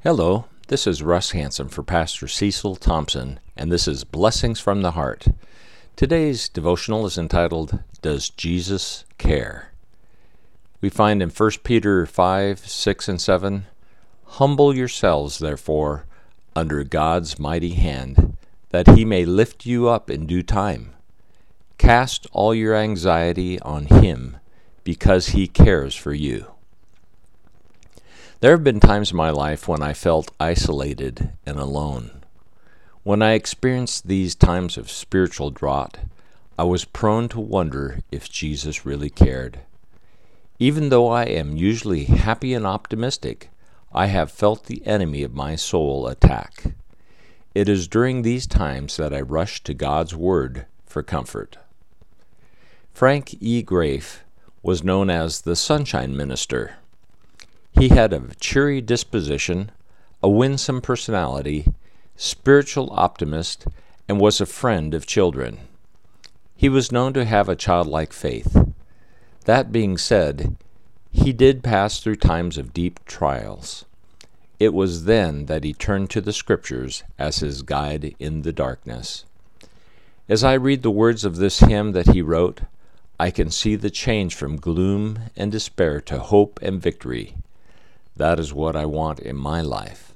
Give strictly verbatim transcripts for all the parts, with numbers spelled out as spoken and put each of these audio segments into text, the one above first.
Hello, this is Russ Hanson for Pastor Cecil Thompson, and this is Blessings from the Heart. Today's devotional is entitled, Does Jesus Care? We find in First Peter five, six, and seven, Humble yourselves, therefore, under God's mighty hand, that he may lift you up in due time. Cast all your anxiety on him, because he cares for you. There have been times in my life when I felt isolated and alone. When I experienced these times of spiritual drought, I was prone to wonder if Jesus really cared. Even though I am usually happy and optimistic, I have felt the enemy of my soul attack. It is during these times that I rush to God's Word for comfort. Frank E. Graeff was known as the Sunshine Minister. He had a cheery disposition, a winsome personality, spiritual optimist, and was a friend of children. He was known to have a childlike faith. That being said, he did pass through times of deep trials. It was then that he turned to the Scriptures as his guide in the darkness. As I read the words of this hymn that he wrote, I can see the change from gloom and despair to hope and victory. That is what I want in my life.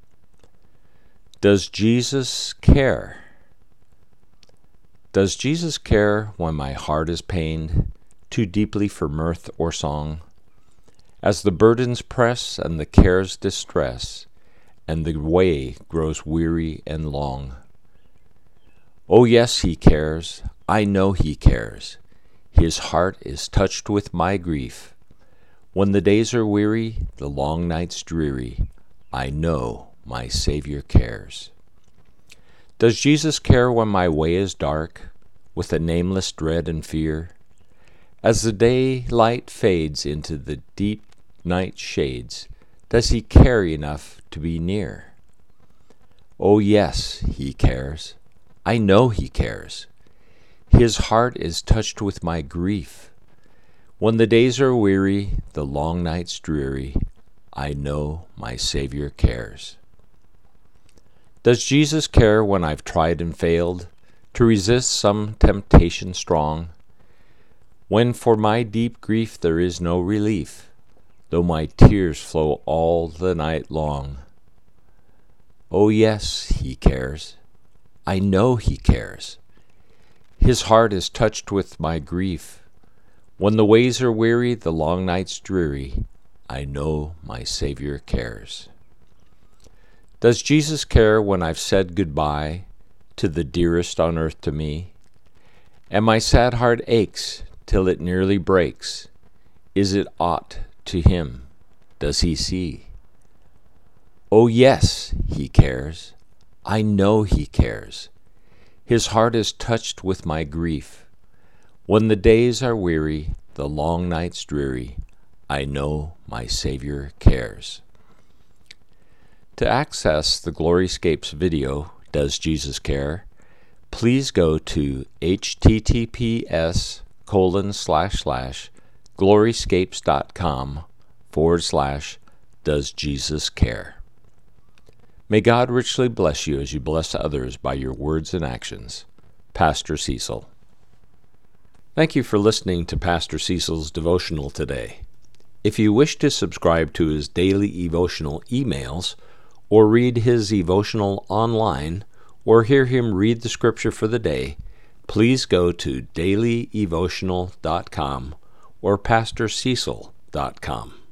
Does Jesus care? Does Jesus care when my heart is pained, too deeply for mirth or song? As the burdens press and the cares distress, and the way grows weary and long. Oh yes, he cares. I know he cares. His heart is touched with my grief. When the days are weary, the long nights dreary, I know my Savior cares. Does Jesus care when my way is dark, with a nameless dread and fear? As the daylight fades into the deep night shades, does he care enough to be near? Oh yes, he cares. I know he cares. His heart is touched with my grief. When the days are weary, the long nights dreary, I know my Savior cares. Does Jesus care when I've tried and failed to resist some temptation strong? When for my deep grief there is no relief, though my tears flow all the night long? Oh yes, he cares. I know he cares. His heart is touched with my grief. When the ways are weary, the long nights dreary, I know my Savior cares. Does Jesus care when I've said goodbye to the dearest on earth to me? And my sad heart aches till it nearly breaks. Is it aught to him? Does he see? Oh yes, he cares. I know he cares. His heart is touched with my grief. When the days are weary, the long nights dreary, I know my Savior cares. To access the Gloryscapes video, Does Jesus Care? Please go to https colon slash slash gloryscapes.com forward slash Does Jesus Care? May God richly bless you as you bless others by your words and actions. Pastor Cecil. Thank you for listening to Pastor Cecil's devotional today. If you wish to subscribe to his daily devotional emails, or read his devotional online, or hear him read the scripture for the day, please go to daily devotional dot com or pastor cecil dot com.